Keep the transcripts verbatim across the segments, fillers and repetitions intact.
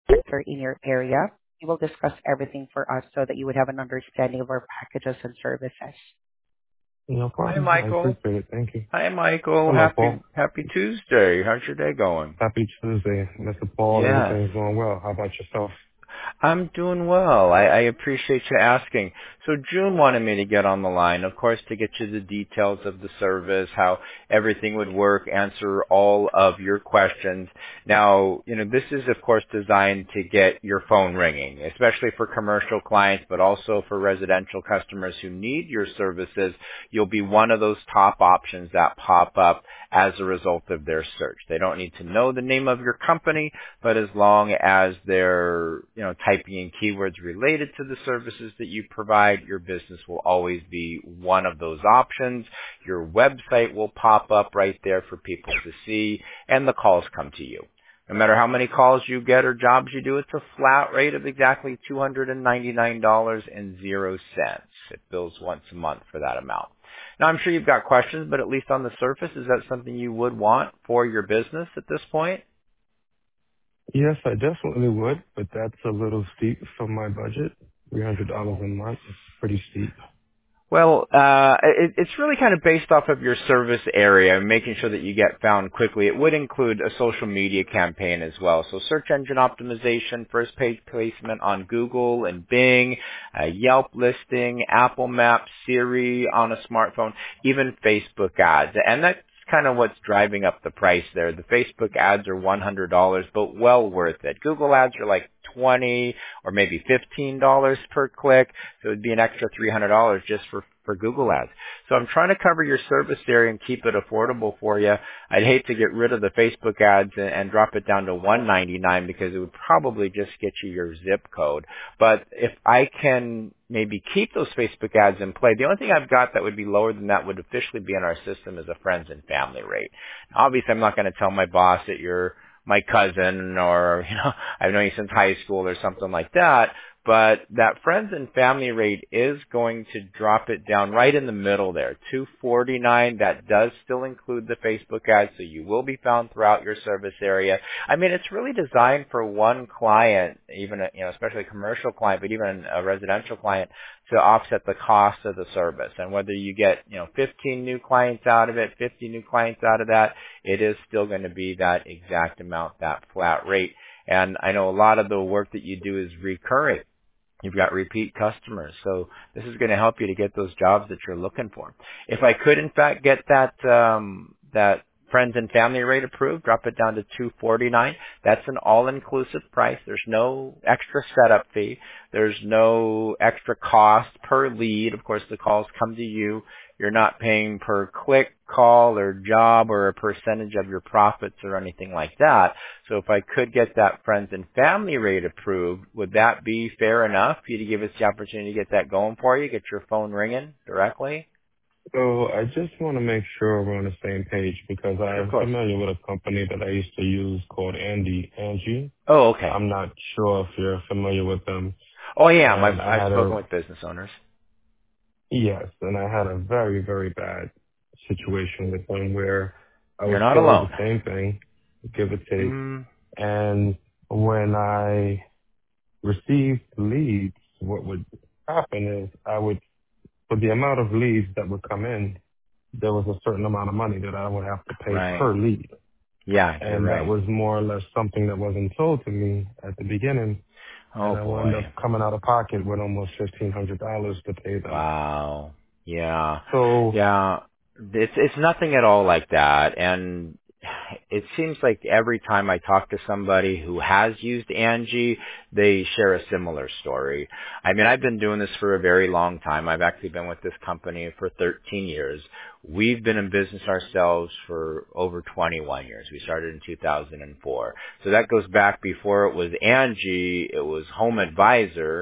center in your area. He will discuss everything for us so that you would have an understanding of our packages and services. No Hi, problem. I Michael. appreciate it. Thank you. Hi, Michael. Hello, Happy Paul. Happy Tuesday. How's your day going? Happy Tuesday, Mister Paul. Yes. Everything's going well. How about yourself? I'm doing well. I, I appreciate you asking. So June wanted me to get on the line, of course, to get you the details of the service, how everything would work, answer all of your questions. Now, you know, this is, of course, designed to get your phone ringing, especially for commercial clients, but also for residential customers who need your services. You'll be one of those top options that pop up as a result of their search. They don't need to know the name of your company, but as long as they're, you know, typing in keywords related to the services that you provide, your business will always be one of those options. Your website will pop up right there for people to see, and the calls come to you. No matter how many calls you get or jobs you do, it's a flat rate of exactly two hundred ninety-nine dollars and zero cents. It bills once a month for that amount. Now, I'm sure you've got questions, but at least on the surface, is that something you would want for your business at this point? Yes, I definitely would, but that's a little steep for my budget. three hundred dollars a month is pretty steep. Well, uh, it, it's really kind of based off of your service area and making sure that you get found quickly. It would include a social media campaign as well. So search engine optimization, first page placement on Google and Bing, a Yelp listing, Apple Maps, Siri on a smartphone, even Facebook ads. And that's kind of what's driving up the price there. The Facebook ads are one hundred dollars, but well worth it. Google ads are like twenty dollars or maybe fifteen dollars per click. So it would be an extra three hundred dollars just for, for Google ads. So I'm trying to cover your service area and keep it affordable for you. I'd hate to get rid of the Facebook ads and, and drop it down to one hundred ninety-nine dollars because it would probably just get you your zip code. But if I can maybe keep those Facebook ads in play, the only thing I've got that would be lower than that would officially be in our system is a friends and family rate. Now, obviously, I'm not going to tell my boss that you're my cousin or, you know, I've known you since high school or something like that. But that friends and family rate is going to drop it down right in the middle there, two hundred forty-nine dollars. That does still include the Facebook ads, so you will be found throughout your service area. I mean, it's really designed for one client, even a, you know, especially a commercial client, but even a residential client, to offset the cost of the service. And whether you get, you know, fifteen new clients out of it, fifty new clients out of that, it is still going to be that exact amount, that flat rate. And I know a lot of the work that you do is recurring. You've got repeat customers. So this is going to help you to get those jobs that you're looking for. If I could, in fact, get that, um, that friends and family rate approved, drop it down to two hundred forty-nine dollars. That's an all-inclusive price. There's no extra setup fee. There's no extra cost per lead. Of course, the calls come to you. You're not paying per click, call, or job, or a percentage of your profits or anything like that. So if I could get that friends and family rate approved, would that be fair enough for you to give us the opportunity to get that going for you, get your phone ringing directly? So I just want to make sure we're on the same page because Sure, of I'm course. familiar with a company that I used to use called Andy Angie. Oh, okay. I'm not sure if you're familiar with them. Oh, yeah. I've, And I I've had spoken a, with business owners. yes, and I had a very, very bad situation with them where I You're was not told the alone. same thing, give or take. Mm, And when I received leads, what would happen is I would, for the amount of leads that would come in, there was a certain amount of money that I would have to pay right. per lead. Yeah, you're And that right. was more or less something that wasn't told to me at the beginning. Oh, And I wound up boy. coming out of pocket with almost fifteen hundred dollars to pay them. Wow. Yeah. So, Yeah. It's it's nothing at all like that. And it seems like every time I talk to somebody who has used Angie, they share a similar story. I mean, I've been doing this for a very long time. I've actually been with this company for thirteen years. We've been in business ourselves for over twenty-one years. We started in two thousand four. So that goes back before it was Angie, it was Home Advisor.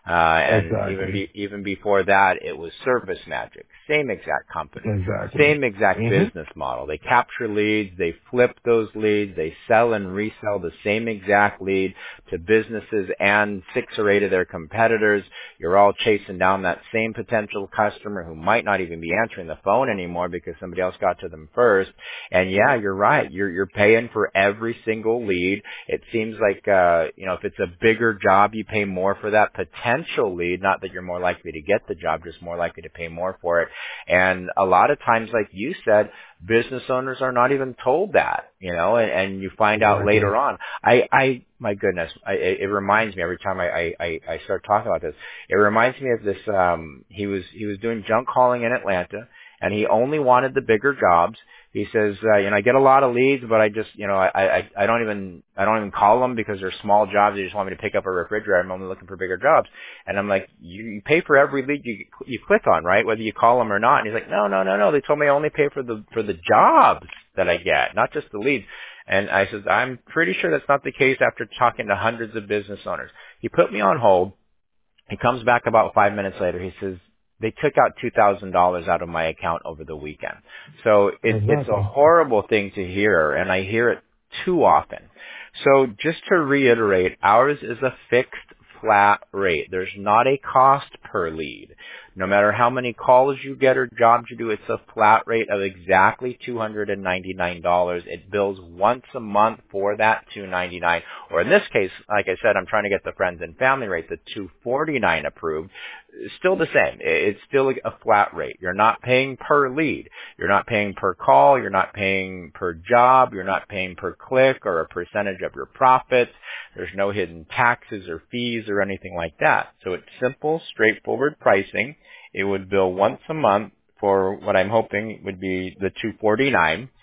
Uh, and even Exactly. be, even before that, it was Service Magic. Same exact company. Exactly. Same exact Mhm. business model. They capture leads, they flip those leads, they sell and resell the same exact lead to businesses and six or eight of their competitors. You're all chasing down that same potential customer who might not even be answering the phone anymore because somebody else got to them first. And yeah, you're right. You're you're paying for every single lead. It seems like uh, you know, if it's a bigger job, you pay more for that potential lead. Not that you're more likely to get the job, just more likely to pay more for it. And a lot of times, like you said, business owners are not even told that, you know, and, and you find out Exactly. later on. I, I, my goodness, I, it it reminds me every time I, I, I start talking about this. It reminds me of this. Um, he was he was doing junk calling in Atlanta, and he only wanted the bigger jobs. He says, uh, you know, I get a lot of leads, but I just, you know, I, I, I don't even, I don't even call them because they're small jobs. They just want me to pick up a refrigerator. I'm only looking for bigger jobs. And I'm like, you, you pay for every lead you, you click on, right? Whether you call them or not. And he's like, no, no, no, no. They told me I only pay for the, for the jobs that I get, not just the leads. And I said, I'm pretty sure that's not the case after talking to hundreds of business owners. He put me on hold. He comes back about five minutes later. He says, they took out two thousand dollars out of my account over the weekend. So it, it's a Exactly. horrible thing to hear, and I hear it too often. So just to reiterate, ours is a fixed flat rate. There's not a cost per lead. No matter how many calls you get or jobs you do, it's a flat rate of exactly two hundred ninety-nine dollars. It bills once a month for that two hundred ninety-nine dollars. Or in this case, like I said, I'm trying to get the friends and family rate, the two hundred forty-nine dollars approved. Still the same. It's still a flat rate. You're not paying per lead. You're not paying per call. You're not paying per job. You're not paying per click or a percentage of your profits. There's no hidden taxes or fees or anything like that. So it's simple, straightforward pricing. It would bill once a month for what I'm hoping would be the two hundred forty-nine dollars.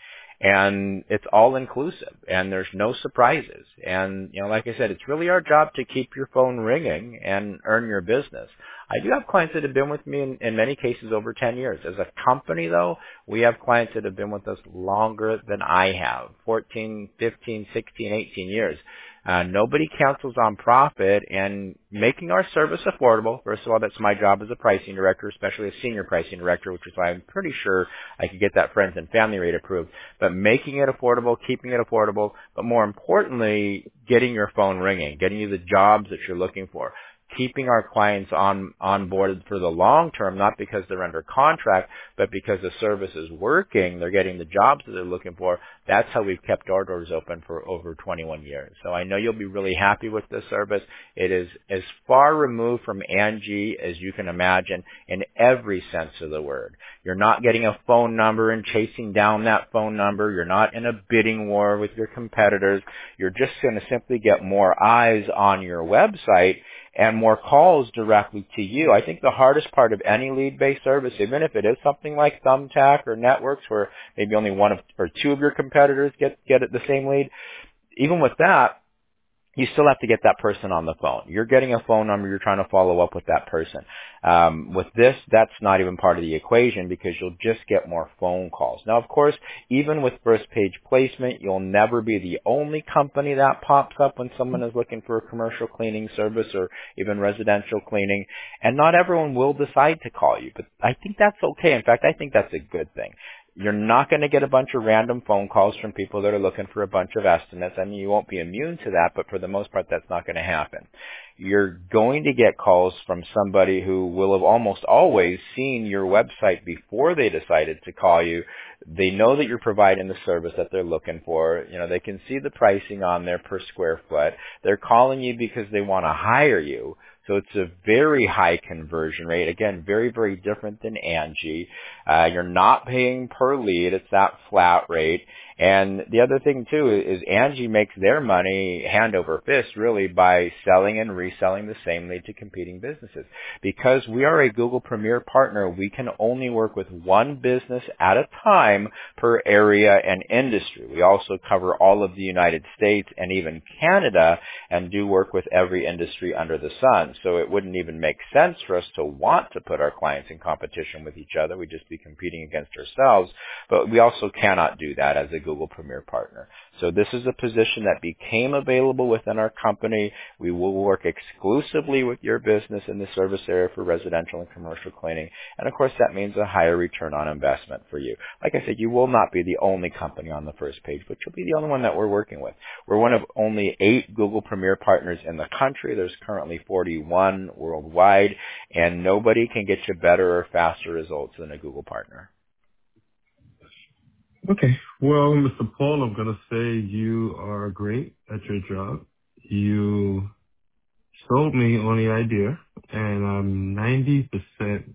And it's all inclusive, and there's no surprises. And, you know, like I said, it's really our job to keep your phone ringing and earn your business. I do have clients that have been with me in, in many cases over ten years. As a company, though, we have clients that have been with us longer than I have, fourteen, fifteen, sixteen, eighteen years. Uh, nobody cancels on profit, and making our service affordable. First of all, that's my job as a pricing director, especially a senior pricing director, which is why I'm pretty sure I could get that friends and family rate approved. But making it affordable, keeping it affordable, but more importantly, getting your phone ringing, getting you the jobs that you're looking for. Keeping our clients on on board for the long term, not because they're under contract, but because the service is working, they're getting the jobs that they're looking for. That's how we've kept our doors open for over twenty-one years. So I know you'll be really happy with this service. It is as far removed from Angie as you can imagine in every sense of the word. You're not getting a phone number and chasing down that phone number. You're not in a bidding war with your competitors. You're just going to simply get more eyes on your website and more calls directly to you. I think the hardest part of any lead-based service, even if it is something like Thumbtack or Networks where maybe only one of, or two of your competitors get, get the same lead, even with that, you still have to get that person on the phone. You're getting a phone number. You're trying to follow up with that person. Um, with this, that's not even part of the equation because you'll just get more phone calls. Now, of course, even with first page placement, you'll never be the only company that pops up when someone is looking for a commercial cleaning service or even residential cleaning. And not everyone will decide to call you, but I think that's okay. In fact, I think that's a good thing. You're not going to get a bunch of random phone calls from people that are looking for a bunch of estimates. I mean, you won't be immune to that, but for the most part, that's not going to happen. You're going to get calls from somebody who will have almost always seen your website before they decided to call you. They know that you're providing the service that they're looking for. You know, they can see the pricing on there per square foot. They're calling you because they want to hire you. So it's a very high conversion rate. Again, very, very different than Angie. Uh, you're not paying per lead. It's that flat rate. And the other thing, too, is Angie makes their money hand over fist, really, by selling and reselling the same lead to competing businesses. Because we are a Google Premier partner, we can only work with one business at a time per area and industry. We also cover all of the United States and even Canada and do work with every industry under the sun. so it wouldn't even make sense for us to want to put our clients in competition with each other. We'd just be competing against ourselves. But we also cannot do that as a Google Premier Partner. So this is a position that became available within our company. We will work exclusively with your business in the service area for residential and commercial cleaning. And of course, that means a higher return on investment for you. Like I said, you will not be the only company on the first page, but you'll be the only one that we're working with. We're one of only eight Google Premier Partners in the country. There's currently forty-one worldwide, and nobody can get you better or faster results than a Google partner. Okay. Well, Mister Paul, I'm going to say you are great at your job. You sold me on the idea, and I'm ninety percent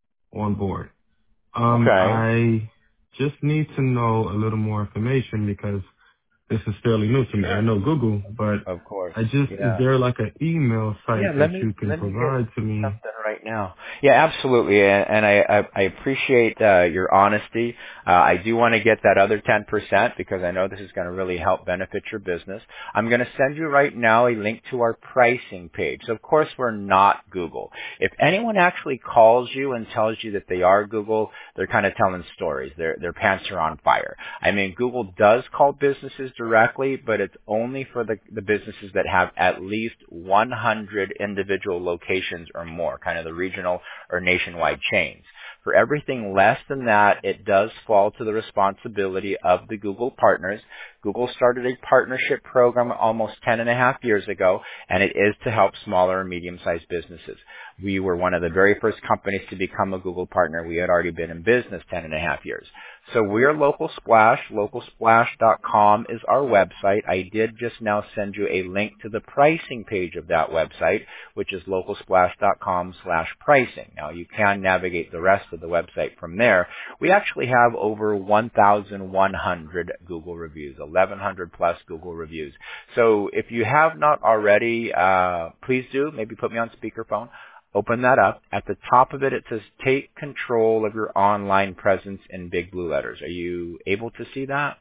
on board. Um, Okay. I just need to know a little more information because this is fairly new to me. I Sure. know Google, but Of course. I just, is Yeah. there like an email Yeah, site that let me you can let me get provide to me? something right now. Yeah, absolutely, and, and I, I I appreciate uh, your honesty. Uh, I do want to get that other ten percent because I know this is going to really help benefit your business. I'm going to send you right now a link to our pricing page. So of course, we're not Google. If anyone actually calls you and tells you that they are Google, they're kind of telling stories. Their their pants are on fire. I mean, Google does call businesses directly, but it's only for the the businesses that have at least one hundred individual locations or more, kind of the regional or nationwide chains. For everything less than that, it does fall to the responsibility of the Google partners. Google started a partnership program almost ten and a half years ago, and it is to help smaller and medium-sized businesses. We were one of the very first companies to become a Google partner. We had already been in business ten and a half years. So we're Local Splash. local splash dot com is our website. I did just now send you a link to the pricing page of that website, which is local splash dot com slash pricing. Now you can navigate the rest of the website from there. We actually have over one thousand one hundred Google reviews, eleven hundred plus Google reviews. So if you have not already, uh, please do. Maybe put me on speakerphone. Open that up. At the top of it, it says take control of your online presence in big blue letters. Are you able to see that?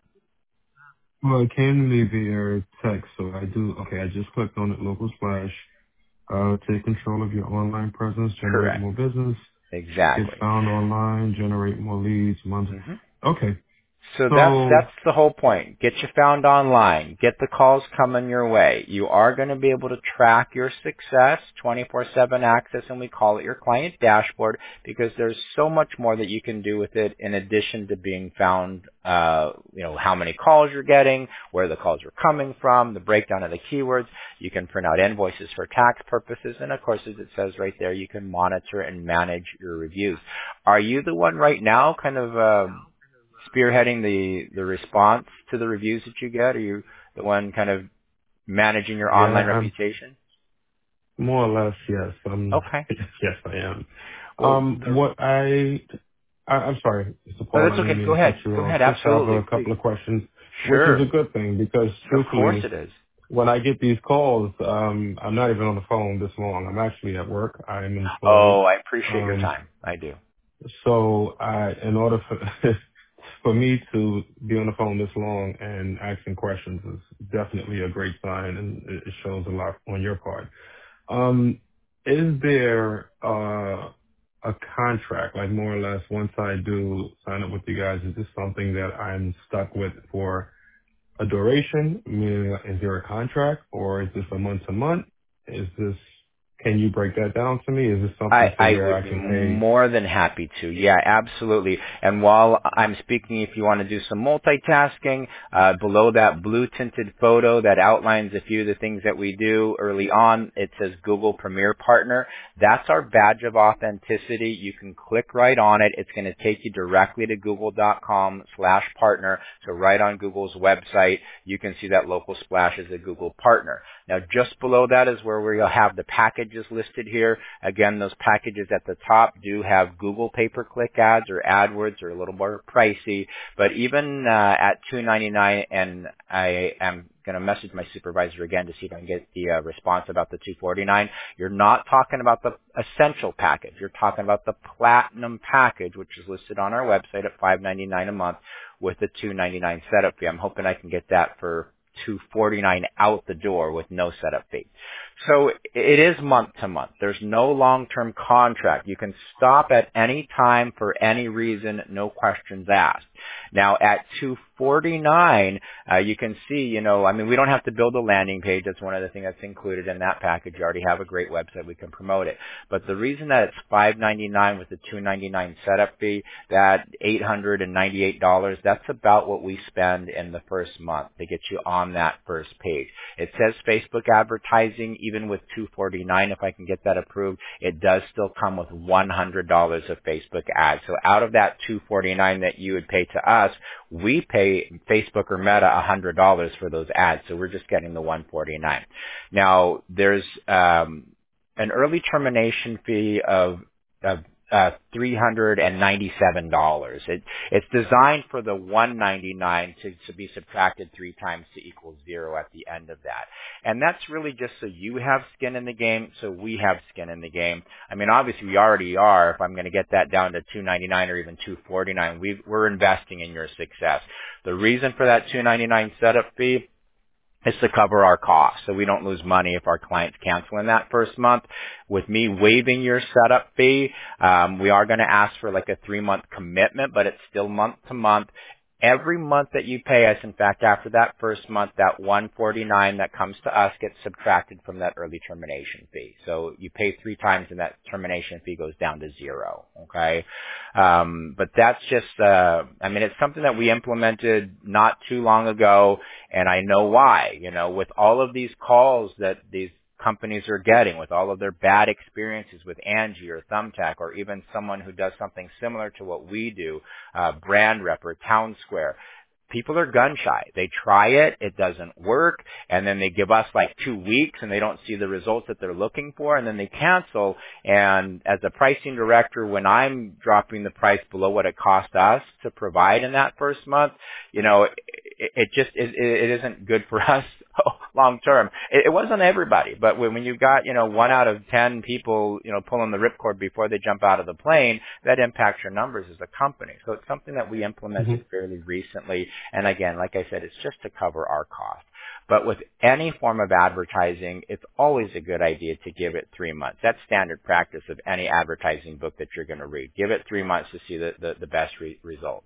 Well, it came to me via text, so I do. Okay, I just clicked on it, Local Splash. Uh, take control of your online presence, generate Correct. more business, get Exactly. found online, generate more leads, months. hmm Okay, So that's so that's the whole point. Get you found online. Get the calls coming your way. You are going to be able to track your success, twenty-four seven access, and we call it your client dashboard because there's so much more that you can do with it in addition to being found, uh, you know, how many calls you're getting, where the calls are coming from, the breakdown of the keywords. You can print out invoices for tax purposes, and of course, as it says right there, you can monitor and manage your reviews. Are you the one right now kind of uh, spearheading the, the response to the reviews that you get? Are you the one kind of managing your yeah, online I'm reputation? more or less yes. I'm Okay. yes, I am. Well, Um, the, what I, I I'm sorry, Mister oh, Paul, that's I didn't okay. mean Go to cut ahead. you Go off. ahead. Just have Absolutely. a Please. couple of questions, which is a Sure. good thing because Of course truthfully, it is. when I get these calls, um, I'm not even on the phone this long. I'm actually at work. I'm employed. Oh, I appreciate your Um, time. I do. so I, in order for for me to be on the phone this long and asking questions is definitely a great sign, and it it shows a lot on your part. Um, is there uh, a contract, like more or less, once I do sign up with you guys, is this something that I'm stuck with for a duration? Meaning, is there a contract, or is this a month to month? Is this? Can you break that down to me? Is this I, something to I where would I be can pay? more than happy to. Yeah, absolutely. And while I'm speaking, if you want to do some multitasking, uh, below that blue tinted photo that outlines a few of the things that we do early on, it says Google Premier Partner. That's our badge of authenticity. You can click right on it. It's going to take you directly to google.com slash partner. So right on Google's website, you can see that Local Splash is a Google partner. Now just below that is where we'll have the packages listed here. Again, those packages at the top do have Google pay-per-click ads or AdWords or a little more pricey. But even uh, at two ninety-nine, and I am going to message my supervisor again to see if I can get the uh, response about the two forty-nine. You're not talking about the essential package. You're talking about the platinum package, which is listed on our website at five ninety-nine a month with the two ninety-nine setup fee. I'm hoping I can get that for two forty-nine out the door with no setup fee. So it is month to month. There's no long-term contract. You can stop at any time for any reason, no questions asked. Now at two forty-nine, uh, you can see, you know, I mean, we don't have to build a landing page. That's one of the things that's included in that package. You already have a great website. We can promote it. But the reason that it's five ninety-nine with the two ninety-nine setup fee, that eight hundred ninety-eight dollars, that's about what we spend in the first month to get you on that first page. It says Facebook advertising, even with two forty-nine, if I can get that approved, it does still come with one hundred dollars of Facebook ads. So out of that two forty-nine that you would pay to us, we pay Facebook or Meta one hundred dollars for those ads. So we're just getting the one forty-nine. Now, there's um, an early termination fee of, of uh, three hundred ninety-seven dollars. It, it's designed for the one ninety-nine to, to be subtracted three times to equal zero at the end of that. And that's really just so you have skin in the game, so we have skin in the game. I mean, obviously we already are. If I'm going to get that down to two ninety-nine or even two forty-nine, we've, we're investing in your success. The reason for that two ninety-nine setup fee is to cover our costs, so we don't lose money if our clients cancel in that first month. With me waiving your setup fee, um, we are going to ask for like a three-month commitment, but it's still month to month. Every month that you pay us, in fact, after that first month, that one forty-nine that comes to us gets subtracted from that early termination fee. So you pay three times and that termination fee goes down to zero, okay? Um, but that's just, uh, I mean, it's something that we implemented not too long ago, and I know why. You know, with all of these calls that these companies are getting, with all of their bad experiences with Angie or Thumbtack, or even someone who does something similar to what we do, uh, Brand Rep or Town Square. People are gun shy. They try it, it doesn't work, and then they give us like two weeks and they don't see the results that they're looking for, and then they cancel. And as a pricing director, when I'm dropping the price below what it cost us to provide in that first month, you know, it, it just, it, it isn't good for us long term. It, it wasn't everybody, but when, when you've got, you know, one out of ten people, you know, pulling the ripcord before they jump out of the plane, that impacts your numbers as a company. So it's something that we implemented Mm-hmm. fairly recently. And again, like I said, it's just to cover our cost. But with any form of advertising, it's always a good idea to give it three months. That's standard practice of any advertising book that you're going to read. Give it three months to see the, the, the best re- result.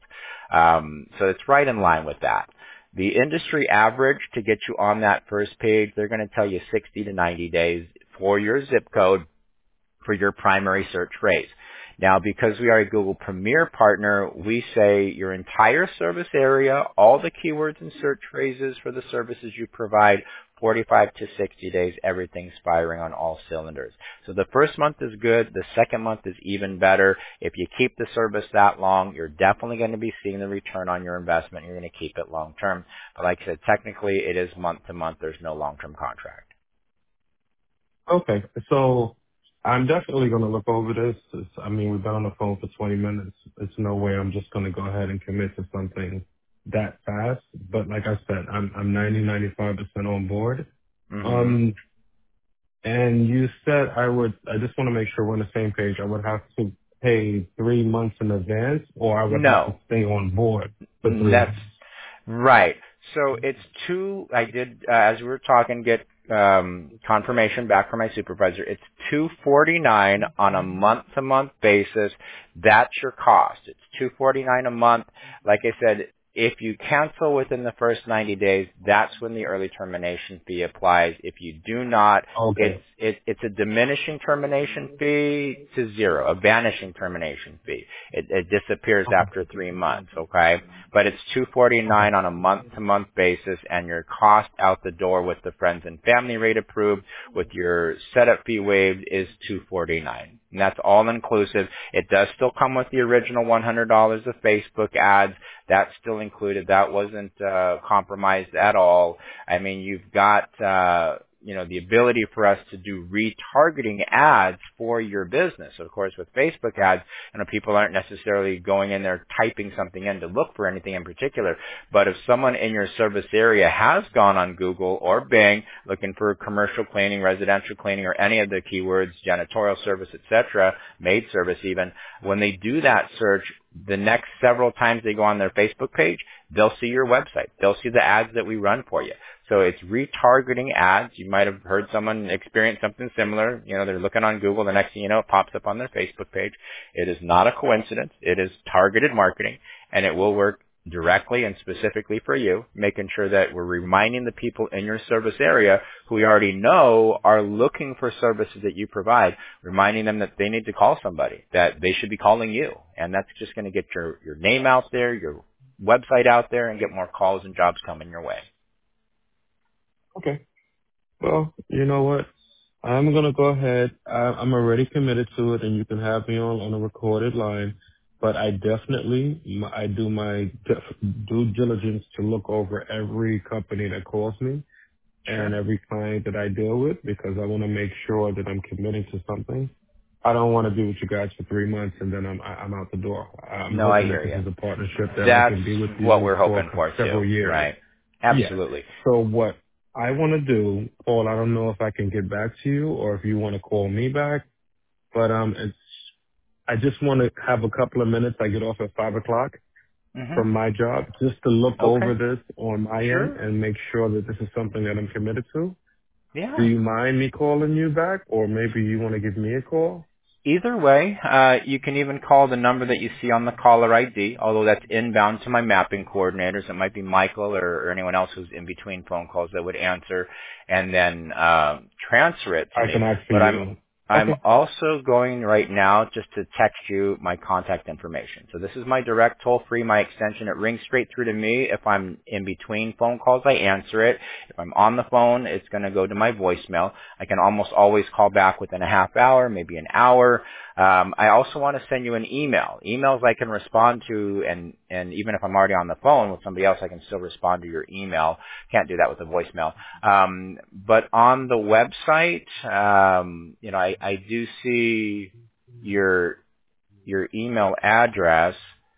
Um, so it's right in line with that. The industry average to get you on that first page, they're going to tell you sixty to ninety days for your zip code for your primary search phrase. Now, because we are a Google Premier partner, we say your entire service area, all the keywords and search phrases for the services you provide, forty-five to sixty days, everything's firing on all cylinders. So the first month is good. The second month is even better. If you keep the service that long, you're definitely going to be seeing the return on your investment. You're going to keep it long term. But like I said, technically it is month to month. There's no long-term contract. Okay. So I'm definitely going to look over this. It's, I mean, we've been on the phone for twenty minutes. It's no way I'm just going to go ahead and commit to something that fast. But like I said, I'm, I'm ninety, ninety-five percent on board. Mm-hmm. Um, and you said I would, I just want to make sure we're on the same page. I would have to pay three months in advance, or I would have to No, stay on board for three that's months. right. So it's two, I did, uh, as we were talking, get um, confirmation back from my supervisor. It's two forty-nine on a month-to-month basis. That's your cost. It's two forty-nine a month. Like I said, if you cancel within the first ninety days, that's when the early termination fee applies. If you do not, it's Okay. it, it's a diminishing termination fee to zero, a vanishing termination fee. It, it disappears after three months, okay? But it's two forty-nine on a month-to-month basis, and your cost out the door with the friends and family rate approved, with your setup fee waived, is two forty-nine. And that's all inclusive. It does still come with the original one hundred dollars of Facebook ads. That's still included. That wasn't uh, compromised at all. I mean, you've got uh, you know, the ability for us to do retargeting ads for your business. Of course, with Facebook ads, you know, people aren't necessarily going in there typing something in to look for anything in particular. But if someone in your service area has gone on Google or Bing looking for commercial cleaning, residential cleaning, or any of the keywords, janitorial service, et cetera, maid service even, when they do that search, the next several times they go on their Facebook page, they'll see your website. They'll see the ads that we run for you. So it's retargeting ads. You might have heard someone experience something similar. You know, they're looking on Google. The next thing you know, it pops up on their Facebook page. It is not a coincidence. It is targeted marketing, and it will work directly and specifically for you, making sure that we're reminding the people in your service area who we already know are looking for services that you provide, reminding them that they need to call somebody, that they should be calling you. And that's just going to get your, your name out there, your website out there, and get more calls and jobs coming your way. Okay. Well, you know what? I'm going to go ahead. I, I'm already committed to it, and you can have me on, on a recorded line. But I definitely, m- I do my def- due diligence to look over every company that calls me and Sure. every client that I deal with because I want to make sure that I'm committing to something. I don't want to be with you guys for three months and then I'm I- I'm out the door. I'm No, I hoping that hear this you. is a partnership that I That's can be with what you we're for hoping c- for too. several years. Right. Yeah. Absolutely. So what I want to do, Paul, I don't know if I can get back to you or if you want to call me back, but um, it's I just want to have a couple of minutes. I get off at five o'clock Mhm. from my job just to look Okay. over this on my end Sure. and make sure that this is something that I'm committed to. Do Yeah. you mind me calling you back, or maybe you want to give me a call? Either way, uh, you can even call the number that you see on the caller I D, although that's inbound to my mapping coordinators. It might be Michael or, or anyone else who's in between phone calls that would answer and then uh, transfer it to I me. can ask for But I'm you. I'm Okay. also going right now just to text you my contact information. So this is my direct toll free, my extension. It rings straight through to me. If I'm in between phone calls, I answer it. If I'm on the phone, it's going to go to my voicemail. I can almost always call back within a half hour, maybe an hour. Um, I also want to send you an email. Emails I can respond to, and, and even if I'm already on the phone with somebody else, I can still respond to your email. Can't do that with a voicemail. Um, but on the website, um, you know, I, I do see your your email address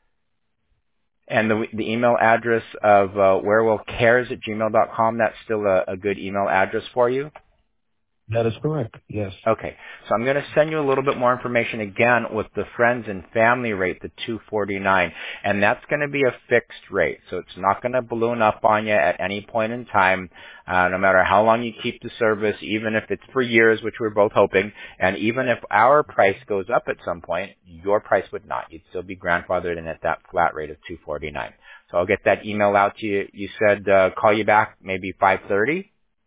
and the the email address of uh, werewillcares at gmail dot com. That's still a, a good email address for you. That is correct. Yes. Okay, so I'm going to send you a little bit more information again with the friends and family rate, the two forty-nine, and that's going to be a fixed rate. So it's not going to balloon up on you at any point in time, uh, no matter how long you keep the service, even if it's for years, which we're both hoping, and even if our price goes up at some point, your price would not. You'd still be grandfathered in at that flat rate of two forty-nine. So I'll get that email out to you. You said uh, call you back maybe five thirty.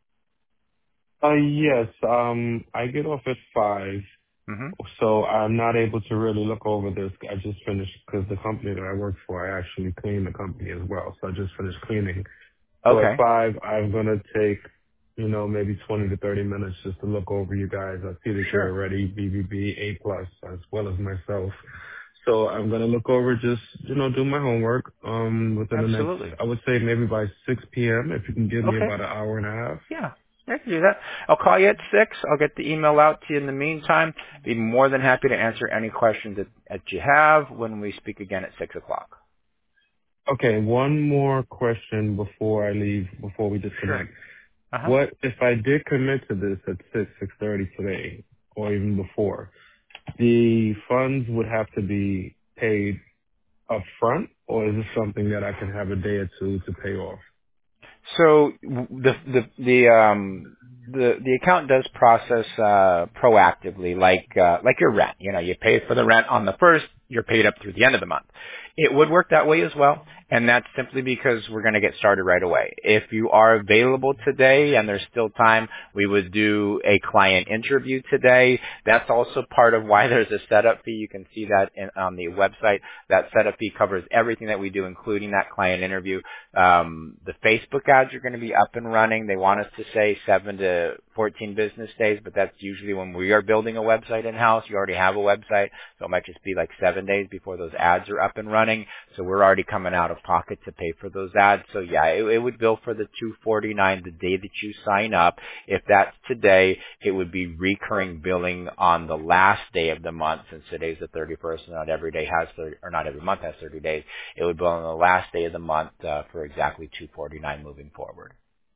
Uh, yes. Um, I get off at five, Mm-hmm. so I'm not able to really look over this. I just finished because the company that I work for, I actually clean the company as well. So I just finished cleaning. So at Okay. five, I'm gonna take, you know, maybe twenty to thirty minutes just to look over you guys. I see that you're Sure. already B B B A plus as well as myself. So I'm gonna look over, just you know, do my homework. Um, within the next, Absolutely. I would say maybe by six p m. If you can give me Okay. about an hour and a half. Yeah, I can do that. I'll call you at six. I'll get the email out to you in the meantime. Be more than happy to answer any questions that, that you have when we speak again at six o'clock. Okay, one more question before I leave, before we Sure. disconnect. Uh huh. What if I did commit to this at six, six thirty today, or even before? The funds would have to be paid upfront, or is this something that I can have a day or two to pay off? So the the the um the the account does process uh proactively, like uh like your rent. You know, you pay for the rent on the first, you're paid up through the end of the month. It would work that way as well, and that's simply because we're going to get started right away. If you are available today and there's still time, we would do a client interview today. That's also part of why there's a setup fee. You can see that in, on the website. That setup fee covers everything that we do, including that client interview. Um, the Facebook ads are going to be up and running. They want us to say seven to fourteen business days, but that's usually when we are building a website in-house. You already have a website, so it might just be like seven days before those ads are up and running. So we're already coming out of pocket to pay for those ads. So yeah, it, it would bill for the two forty-nine the day that you sign up. If that's today, it would be recurring billing on the last day of the month, since today's the thirty-first, and not every day has thirty, or not every month has thirty days. It would bill on the last day of the month uh, for exactly two forty-nine moving forward.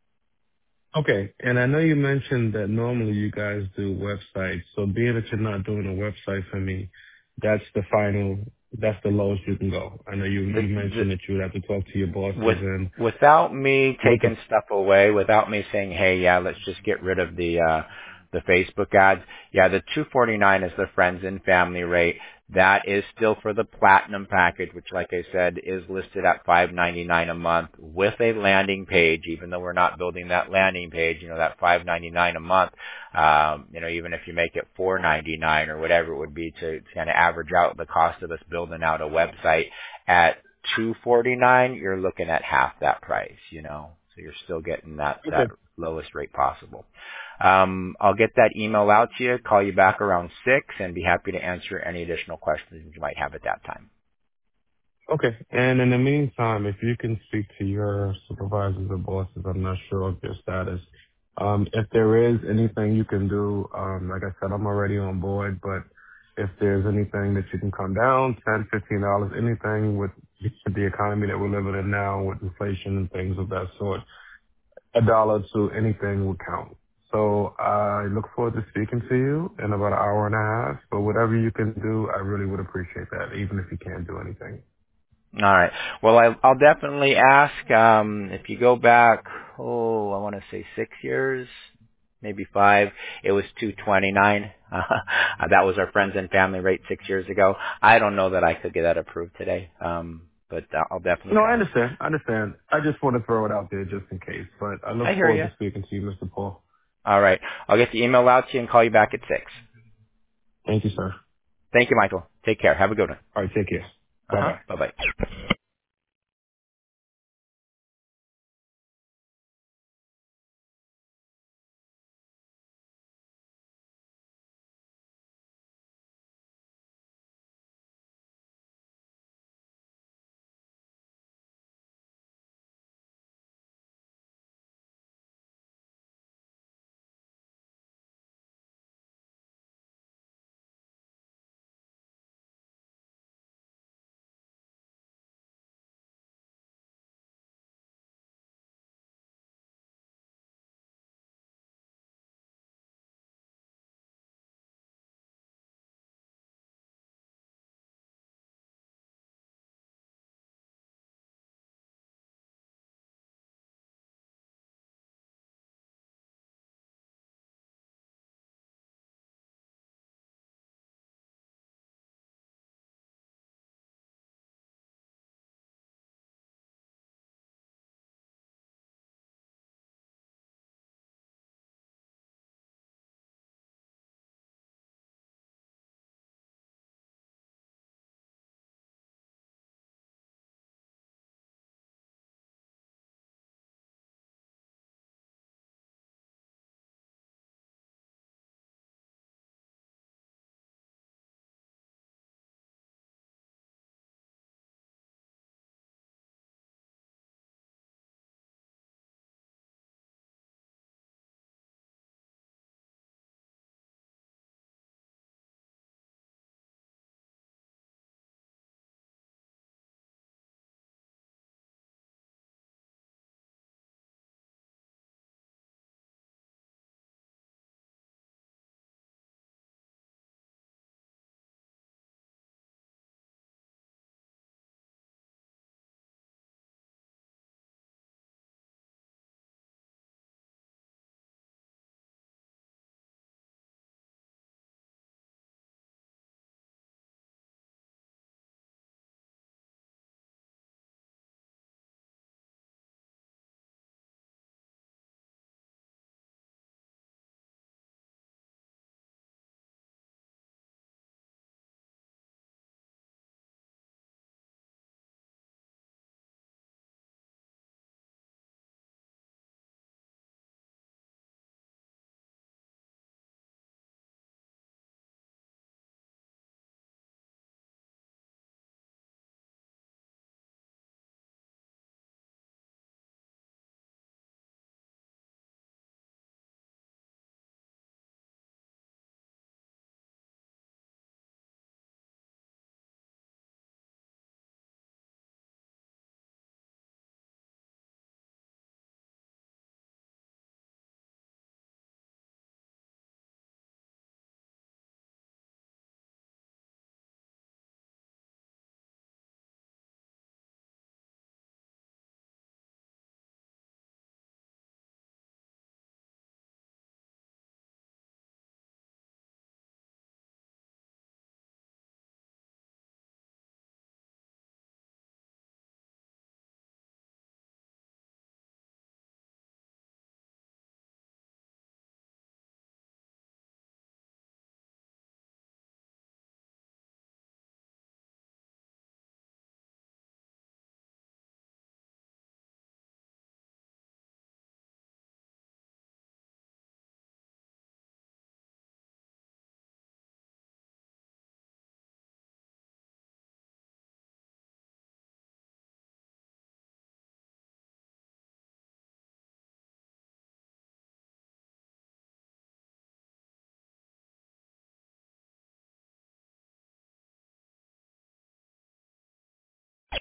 Okay. And I know you mentioned that normally you guys do websites. So being that you're not doing a website for me, that's the final that's the lowest you can go? I know you The, you the, mentioned that you would have to talk to your bosses with and without me with the taking stuff away, without me saying, "Hey, yeah, let's just get rid of the uh the Facebook ads." Yeah, the two forty-nine is the friends and family rate. That is still for the platinum package, which, like I said, is listed at five ninety-nine a month with a landing page. Even though we're not building that landing page, you know, that five ninety-nine a month. Um, you know, even if you make it four ninety-nine or whatever it would be to, to kind of average out the cost of us building out a website at two forty-nine, you're looking at half that price, you know. So you're still getting that that okay. lowest rate possible. Um, I'll get that email out to you, call you back around six, and be happy to answer any additional questions you might have at that time. Okay. And in the meantime, if you can speak to your supervisors or bosses, I'm not sure of their status. Um, if there is anything you can do, um, like I said, I'm already on board, but if there's anything that you can come down, ten, fifteen dollars, anything with the economy that we're living in now with inflation and things of that sort, a dollar to anything would count. So I look forward to speaking to you in about an hour and a half. But whatever you can do, I really would appreciate that, even if you can't do anything. All right. Well, I, I'll definitely ask. Um, if you go back, oh, I want to say six years, maybe five. It was two twenty-nine. Uh, that was our friends and family rate six years ago. I don't know that I could get that approved today, um, but I'll No, definitely I ask. understand. I understand. I just want to throw it out there just in case. But I look I hear forward you. to speaking to you, Mister Paul. All right. I'll get the email out to you and call you back at six. Thank you, sir. Thank you, Michael. Take care. Have a good one. All right, take care. Uh huh. Bye-bye. Bye bye.